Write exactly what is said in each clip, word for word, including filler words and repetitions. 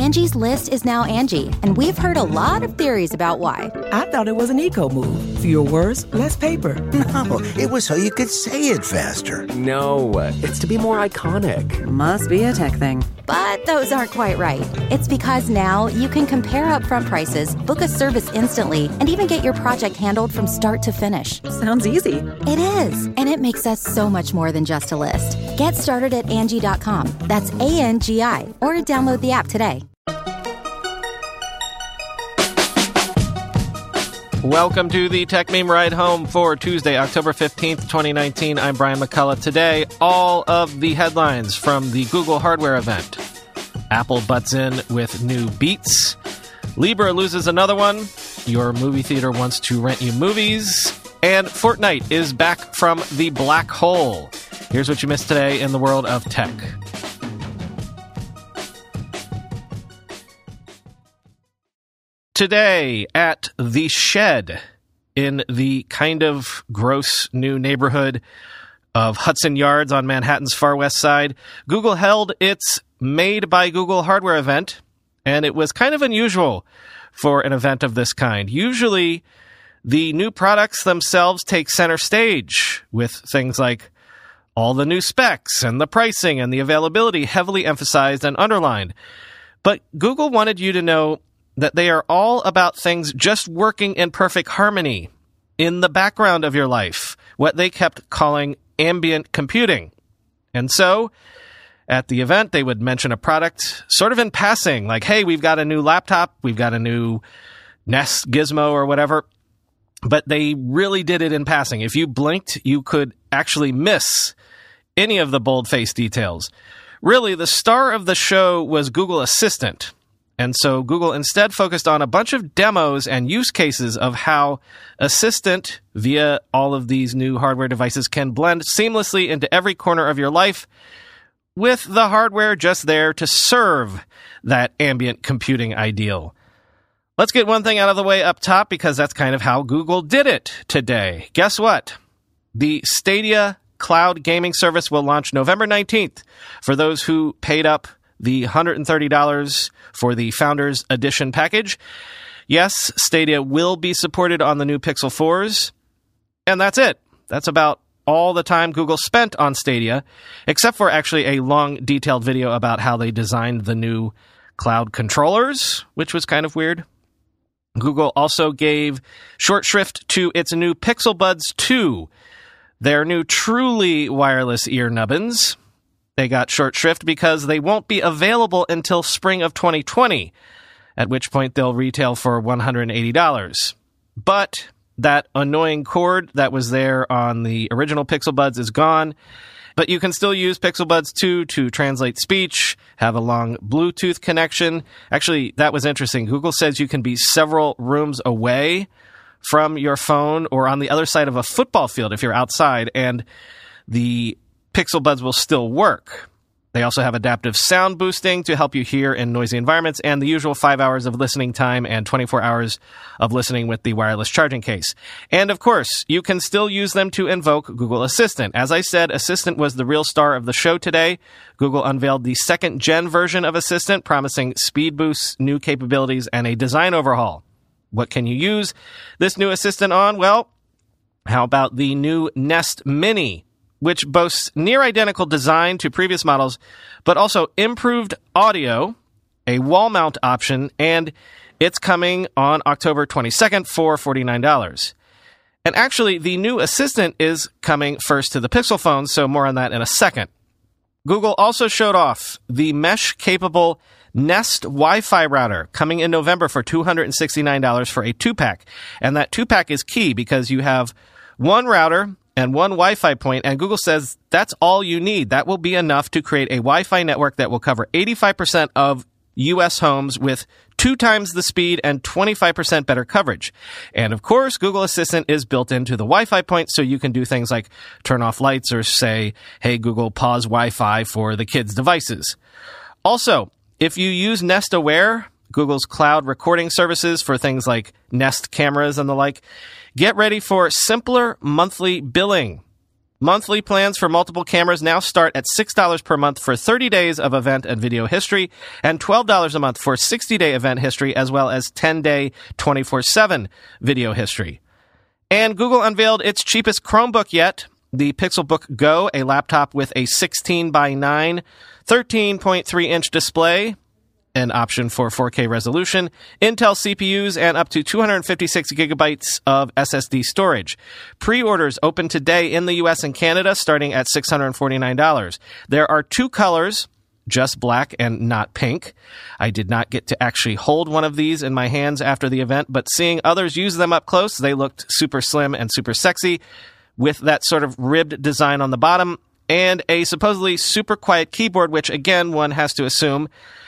Angie's List is now Angie, and we've heard a lot of theories about why. I thought it was an eco move. Fewer words, less paper. No, it was so you could say it faster. No, it's to be more iconic. Must be a tech thing. But those aren't quite right. It's because now you can compare upfront prices, book a service instantly, and even get your project handled from start to finish. Sounds easy. It is, and it makes us so much more than just a list. Get started at Angie dot com. That's A N G I, or download the app today. Welcome to the Tech Meme Ride Home for Tuesday, October fifteenth, twenty nineteen. I'm Brian McCullough. Today, all of the headlines from the Google hardware event. Apple butts in with new Beats. Libra loses another one. Your movie theater wants to rent you movies. And Fortnite is back from the black hole. Here's what you missed today in the world of tech. Today at The Shed in the kind of gross new neighborhood of Hudson Yards on Manhattan's far west side, Google held its Made by Google hardware event, and it was kind of unusual for an event of this kind. Usually, the new products themselves take center stage with things like all the new specs and the pricing and the availability heavily emphasized and underlined. But Google wanted you to know that they are all about things just working in perfect harmony in the background of your life, what they kept calling ambient computing. And so, at the event, they would mention a product sort of in passing, like, hey, we've got a new laptop, we've got a new Nest Gizmo or whatever, but they really did it in passing. If you blinked, you could actually miss any of the bold-faced details. Really, the star of the show was Google Assistant. And so Google instead focused on a bunch of demos and use cases of how Assistant, via all of these new hardware devices, can blend seamlessly into every corner of your life with the hardware just there to serve that ambient computing ideal. Let's get one thing out of the way up top, because that's kind of how Google did it today. Guess what? The Stadia cloud gaming service will launch November nineteenth for those who paid up the one hundred thirty dollars for the Founders Edition package. Yes, Stadia will be supported on the new Pixel fours. And that's it. That's about all the time Google spent on Stadia, except for actually a long, detailed video about how they designed the new cloud controllers, which was kind of weird. Google also gave short shrift to its new Pixel Buds two, their new truly wireless ear nubbins. They got short shrift because they won't be available until spring of twenty twenty, at which point they'll retail for one hundred eighty dollars. But that annoying cord that was there on the original Pixel Buds is gone, but you can still use Pixel Buds two to translate speech, have a long Bluetooth connection. Actually, that was interesting. Google says you can be several rooms away from your phone or on the other side of a football field if you're outside, and the Pixel Buds will still work. They also have adaptive sound boosting to help you hear in noisy environments, and the usual five hours of listening time and twenty-four hours of listening with the wireless charging case. And of course, you can still use them to invoke Google Assistant. As I said, Assistant was the real star of the show today. Google unveiled the second gen version of Assistant, promising speed boosts, new capabilities, and a design overhaul. What can you use this new Assistant on? Well, how about the new Nest Mini, which boasts near-identical design to previous models, but also improved audio, a wall mount option, and it's coming on October twenty-second for forty-nine dollars. And actually, the new Assistant is coming first to the Pixel phone, so more on that in a second. Google also showed off the mesh-capable Nest Wi-Fi router coming in November for two hundred sixty-nine dollars for a two-pack. And that two-pack is key because you have one router and one Wi-Fi point, and Google says that's all you need. That will be enough to create a Wi-Fi network that will cover eighty-five percent of U S homes with two times the speed and twenty-five percent better coverage. And of course, Google Assistant is built into the Wi-Fi point, so you can do things like turn off lights or say, hey, Google, pause Wi-Fi for the kids' devices. Also, if you use Nest Aware, Google's cloud recording services for things like Nest cameras and the like, get ready for simpler monthly billing. Monthly plans for multiple cameras now start at six dollars per month for thirty days of event and video history, and twelve dollars a month for sixty-day event history, as well as ten-day twenty-four seven video history. And Google unveiled its cheapest Chromebook yet, the Pixelbook Go, a laptop with a sixteen by nine, thirteen point three inch display, an option for four K resolution, Intel C P Us, and up to two hundred fifty-six gigabytes of S S D storage. Pre-orders open today in the U S and Canada, starting at six hundred forty-nine dollars. There are two colors, just black and not pink. I did not get to actually hold one of these in my hands after the event, but seeing others use them up close, they looked super slim and super sexy, with that sort of ribbed design on the bottom, and a supposedly super quiet keyboard, which, again, one has to assume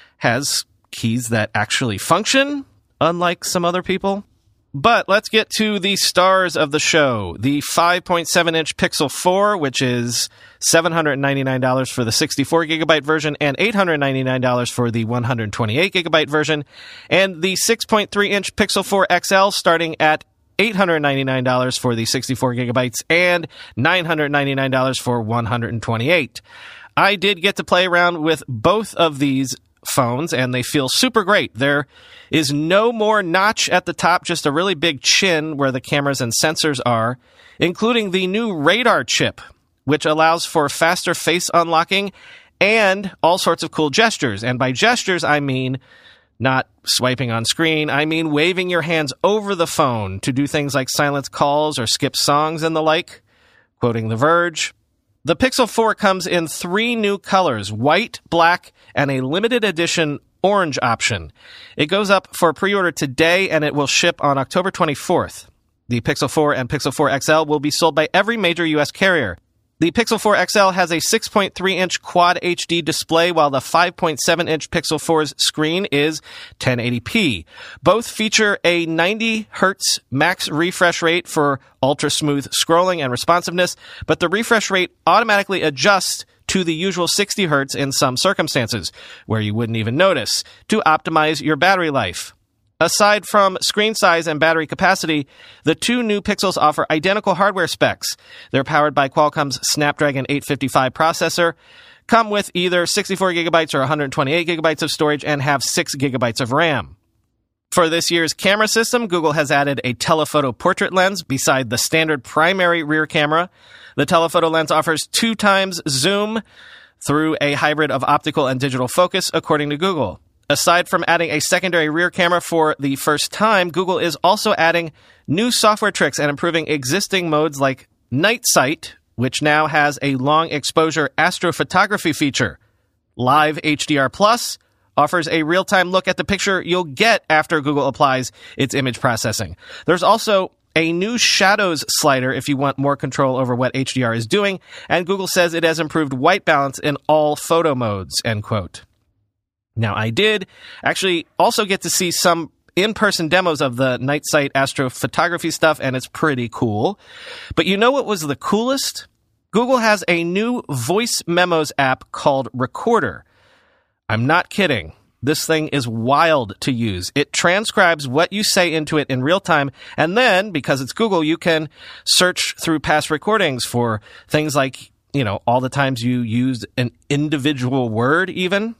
has keys that actually function, unlike some other people. But let's get to the stars of the show. The five point seven inch Pixel four, which is seven hundred ninety-nine dollars for the sixty-four gigabyte version and eight hundred ninety-nine dollars for the one hundred twenty-eight gigabyte version, and the six point three inch Pixel four X L starting at eight hundred ninety-nine dollars for the sixty-four gigabytes and nine hundred ninety-nine dollars for one hundred twenty-eight. I did get to play around with both of these phones, and they feel super great. There is no more notch at the top, just a really big chin where the cameras and sensors are, including the new radar chip, which allows for faster face unlocking and all sorts of cool gestures. And by gestures, I mean not swiping on screen. I mean waving your hands over the phone to do things like silence calls or skip songs and the like, quoting The Verge. The Pixel four comes in three new colors, white, black, and a limited edition orange option. It goes up for pre-order today, and it will ship on October twenty-fourth. The Pixel four and Pixel four X L will be sold by every major U S carrier. The Pixel four X L has a six point three inch Quad H D display, while the five point seven inch Pixel four's screen is ten eighty p. Both feature a ninety hertz max refresh rate for ultra-smooth scrolling and responsiveness, but the refresh rate automatically adjusts to the usual sixty hertz in some circumstances, where you wouldn't even notice, to optimize your battery life. Aside from screen size and battery capacity, the two new Pixels offer identical hardware specs. They're powered by Qualcomm's Snapdragon eight fifty-five processor, come with either sixty-four gigabytes or one hundred twenty-eight gigabytes of storage, and have six gigabytes of RAM. For this year's camera system, Google has added a telephoto portrait lens beside the standard primary rear camera. The telephoto lens offers two times zoom through a hybrid of optical and digital focus, according to Google. Aside from adding a secondary rear camera for the first time, Google is also adding new software tricks and improving existing modes like Night Sight, which now has a long exposure astrophotography feature. Live H D R Plus offers a real-time look at the picture you'll get after Google applies its image processing. There's also a new shadows slider if you want more control over what H D R is doing, and Google says it has improved white balance in all photo modes, end quote. Now, I did actually also get to see some in-person demos of the Night Sight astrophotography stuff, and it's pretty cool. But you know what was the coolest? Google has a new voice memos app called Recorder. I'm not kidding. This thing is wild to use. It transcribes what you say into it in real time, and then, because it's Google, you can search through past recordings for things like, you know, all the times you used an individual word even.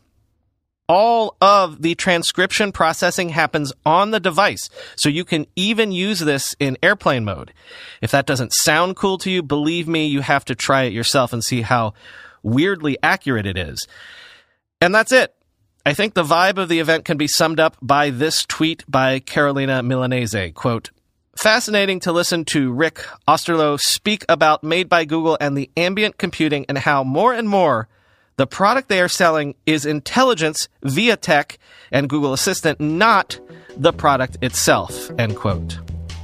All of the transcription processing happens on the device, so you can even use this in airplane mode. If that doesn't sound cool to you, believe me, you have to try it yourself and see how weirdly accurate it is. And that's it. I think the vibe of the event can be summed up by this tweet by Carolina Milanese, quote, "Fascinating to listen to Rick Osterloh speak about Made by Google and the ambient computing and how more and more the product they are selling is intelligence via tech and Google Assistant, not the product itself," end quote.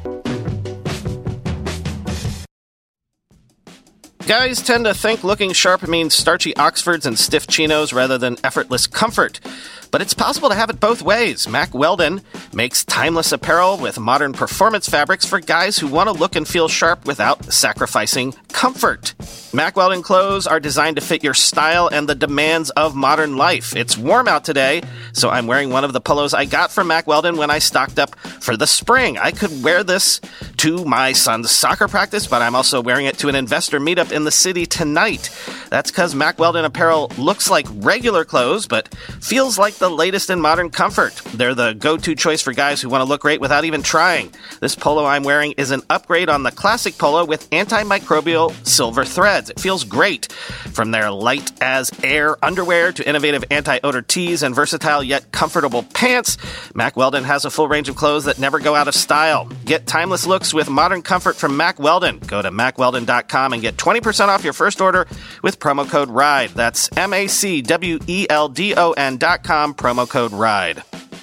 Guys tend to think looking sharp means starchy Oxfords and stiff chinos rather than effortless comfort. But it's possible to have it both ways. Mack Weldon makes timeless apparel with modern performance fabrics for guys who want to look and feel sharp without sacrificing comfort. Mack Weldon clothes are designed to fit your style and the demands of modern life. It's warm out today, so I'm wearing one of the polos I got from Mack Weldon when I stocked up for the spring. I could wear this to my son's soccer practice, but I'm also wearing it to an investor meetup in the city tonight. That's because Mack Weldon apparel looks like regular clothes, but feels like the latest in modern comfort. They're the go-to choice for guys who want to look great without even trying. This polo I'm wearing is an upgrade on the classic polo with antimicrobial silver threads. It feels great. From their light-as-air underwear to innovative anti-odor tees and versatile yet comfortable pants, Mack Weldon has a full range of clothes that never go out of style. Get timeless looks with modern comfort from Mack Weldon. Go to mack weldon dot com and get twenty percent off your first order with promo code RIDE. That's M A C W E L D O N dot com, promo code RIDE.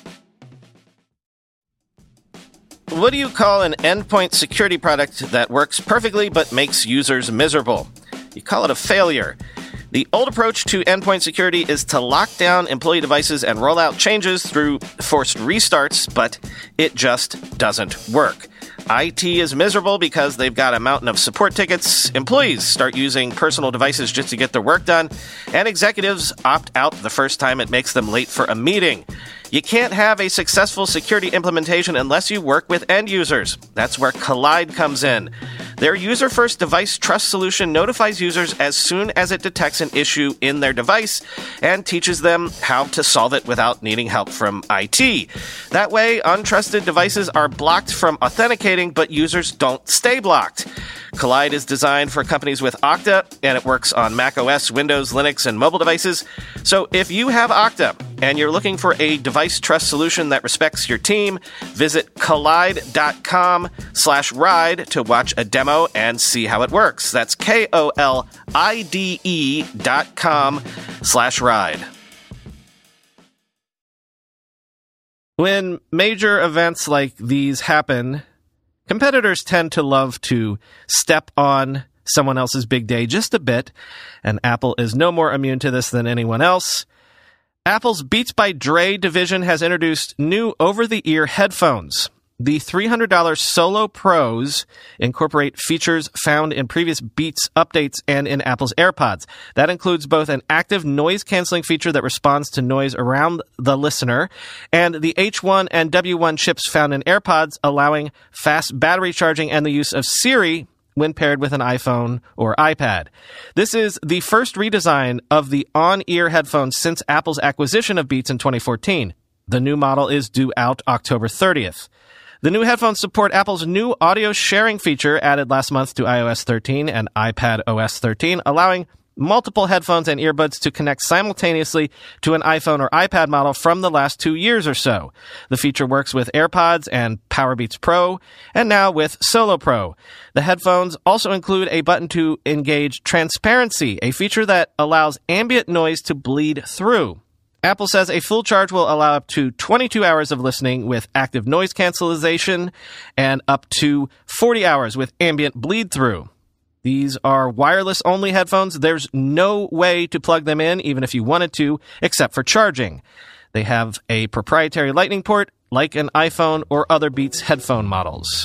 What do you call an endpoint security product that works perfectly but makes users miserable? You call it a failure. The old approach to endpoint security is to lock down employee devices and roll out changes through forced restarts, but it just doesn't work. I T is miserable because they've got a mountain of support tickets, employees start using personal devices just to get their work done, and executives opt out the first time it makes them late for a meeting. You can't have a successful security implementation unless you work with end users. That's where Kolide comes in. Their user-first device trust solution notifies users as soon as it detects an issue in their device and teaches them how to solve it without needing help from I T. That way, untrusted devices are blocked from authenticating, but users don't stay blocked. Kolide is designed for companies with Okta, and it works on macOS, Windows, Linux, and mobile devices. So if you have Okta and you're looking for a device trust solution that respects your team, visit kolide dot com slash ride to watch a demo and see how it works. That's K O L I D E dot com slash ride. When major events like these happen, competitors tend to love to step on someone else's big day just a bit, and Apple is no more immune to this than anyone else. Apple's Beats by Dre division has introduced new over-the-ear headphones. The three hundred dollars Solo Pros incorporate features found in previous Beats updates and in Apple's AirPods. That includes both an active noise-canceling feature that responds to noise around the listener, and the H one and W one chips found in AirPods, allowing fast battery charging and the use of Siri when paired with an iPhone or iPad. This is the first redesign of the on-ear headphones since Apple's acquisition of Beats in twenty fourteen. The new model is due out October thirtieth. The new headphones support Apple's new audio sharing feature added last month to iOS thirteen and iPad O S thirteen, allowing multiple headphones and earbuds to connect simultaneously to an iPhone or iPad model from the last two years or so. The feature works with AirPods and Powerbeats Pro, and now with Solo Pro. The headphones also include a button to engage transparency, a feature that allows ambient noise to bleed through. Apple says a full charge will allow up to twenty-two hours of listening with active noise cancellation and up to forty hours with ambient bleed through. These are wireless-only headphones. There's no way to plug them in, even if you wanted to, except for charging. They have a proprietary Lightning port, like an iPhone or other Beats headphone models.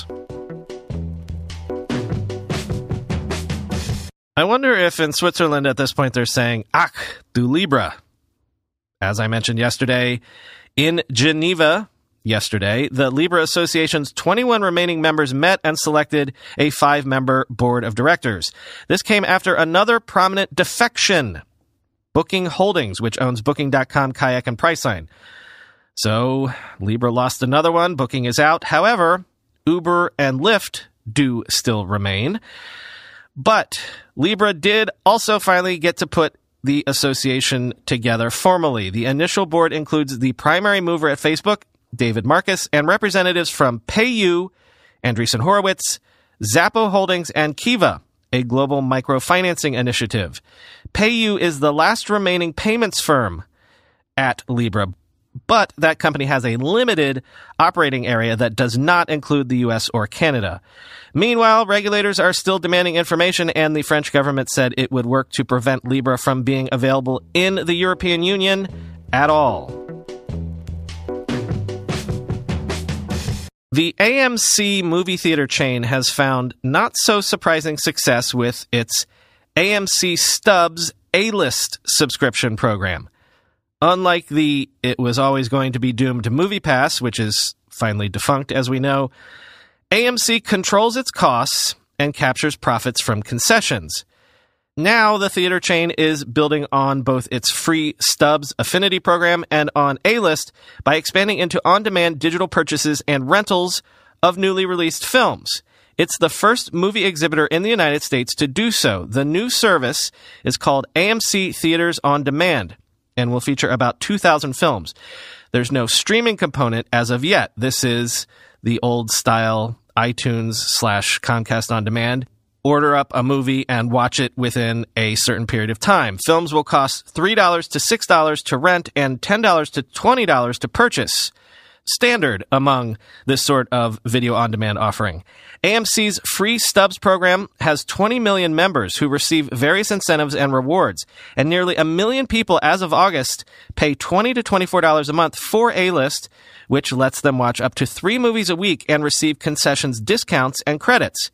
I wonder if in Switzerland at this point they're saying, Ach, du Libra. As I mentioned yesterday, in Geneva, yesterday, the Libra Association's twenty-one remaining members met and selected a five-member board of directors. This came after another prominent defection, Booking Holdings, which owns Booking dot com, Kayak, and Priceline. So, Libra lost another one. Booking is out. However, Uber and Lyft do still remain. But Libra did also finally get to put the association together formally. The initial board includes the primary mover at Facebook, David Marcus, and representatives from PayU, Andreessen Horowitz, Zappo Holdings, and Kiva, a global microfinancing initiative. PayU is the last remaining payments firm at Libra, but that company has a limited operating area that does not include the U S or Canada. Meanwhile, regulators are still demanding information, and the French government said it would work to prevent Libra from being available in the European Union at all. The A M C movie theater chain has found not so surprising success with its A M C Stubs A-List subscription program. Unlike the It Was Always Going to Be Doomed MoviePass, which is finally defunct as we know, A M C controls its costs and captures profits from concessions. Now, the theater chain is building on both its free Stubs affinity program and on A-List by expanding into on-demand digital purchases and rentals of newly released films. It's the first movie exhibitor in the United States to do so. The new service is called A M C Theaters on Demand and will feature about two thousand films. There's no streaming component as of yet. This is the old-style iTunes slash Comcast On Demand. Order up a movie and watch it within a certain period of time. Films will cost three dollars to six dollars to rent and ten dollars to twenty dollars to purchase. Standard among this sort of video-on-demand offering. A M C's free Stubs program has twenty million members who receive various incentives and rewards, and nearly a million people as of August pay twenty to twenty-four dollars a month for A-List, which lets them watch up to three movies a week and receive concessions, discounts, and credits.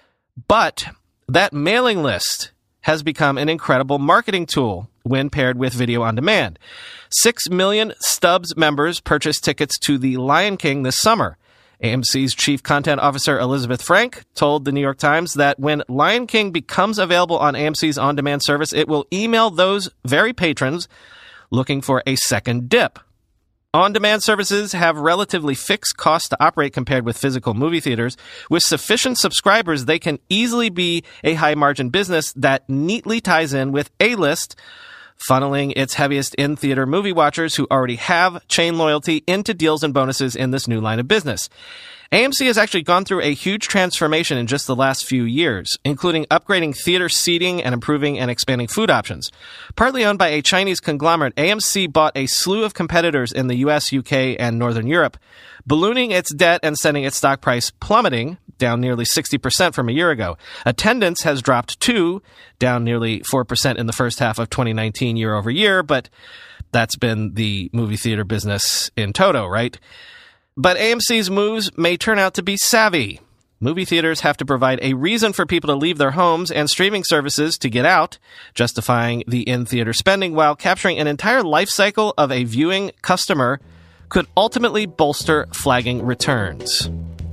But that mailing list has become an incredible marketing tool when paired with video on demand. Six million Stubs members purchased tickets to The Lion King this summer. A M C's chief content officer Elizabeth Frank told the New York Times that when Lion King becomes available on A M C's on-demand service, it will email those very patrons looking for a second dip. On-demand services have relatively fixed costs to operate compared with physical movie theaters. With sufficient subscribers, they can easily be a high-margin business that neatly ties in with A-List, funneling its heaviest in-theater movie watchers who already have chain loyalty into deals and bonuses in this new line of business. A M C has actually gone through a huge transformation in just the last few years, including upgrading theater seating and improving and expanding food options. Partly owned by a Chinese conglomerate, A M C bought a slew of competitors in the U S, U K, and Northern Europe, ballooning its debt and sending its stock price plummeting, down nearly sixty percent from a year ago. Attendance has dropped too, down nearly four percent in the first half of twenty nineteen year over year, but that's been the movie theater business in toto, right? But A M C's moves may turn out to be savvy. Movie theaters have to provide a reason for people to leave their homes and streaming services to get out, justifying the in-theater spending while capturing an entire life cycle of a viewing customer could ultimately bolster flagging returns.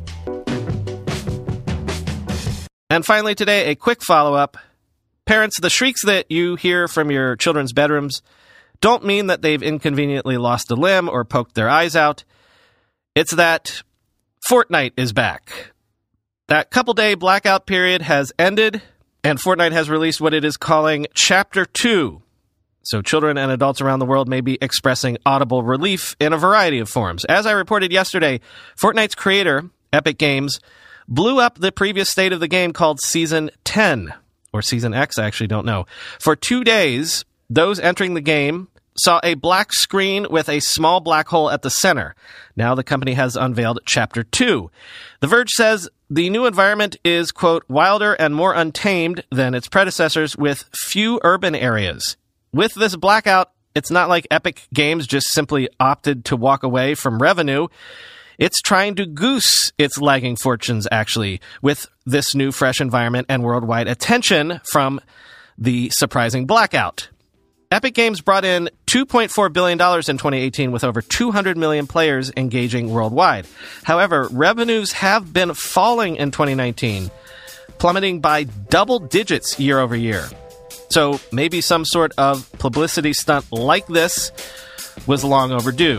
And finally today, a quick follow-up. Parents, the shrieks that you hear from your children's bedrooms don't mean that they've inconveniently lost a limb or poked their eyes out. It's that Fortnite is back. That couple-day blackout period has ended, and Fortnite has released what it is calling Chapter two. So children and adults around the world may be expressing audible relief in a variety of forms. As I reported yesterday, Fortnite's creator, Epic Games, blew up the previous state of the game called Season ten, or Season X, I actually don't know. For two days, those entering the game saw a black screen with a small black hole at the center. Now the company has unveiled Chapter two. The Verge says the new environment is, quote, wilder and more untamed than its predecessors with few urban areas. With this blackout, it's not like Epic Games just simply opted to walk away from revenue. It's trying to goose its lagging fortunes, actually, with this new fresh environment and worldwide attention from the surprising blackout. Epic Games brought in two point four billion dollars in twenty eighteen with over two hundred million players engaging worldwide. However, revenues have been falling in twenty nineteen, plummeting by double digits year over year. So maybe some sort of publicity stunt like this was long overdue.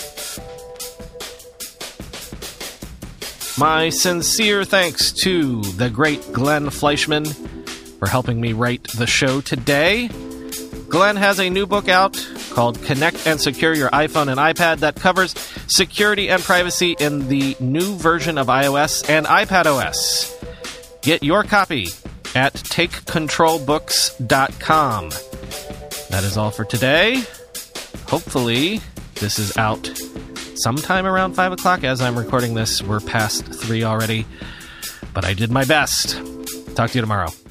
My sincere thanks to the great Glenn Fleischman for helping me write the show today. Glenn has a new book out called Connect and Secure Your iPhone and iPad that covers security and privacy in the new version of iOS and iPadOS. Get your copy at take control books dot com. That is all for today. Hopefully, this is out sometime around five o'clock. As I'm recording this, we're past three already. But I did my best. Talk to you tomorrow.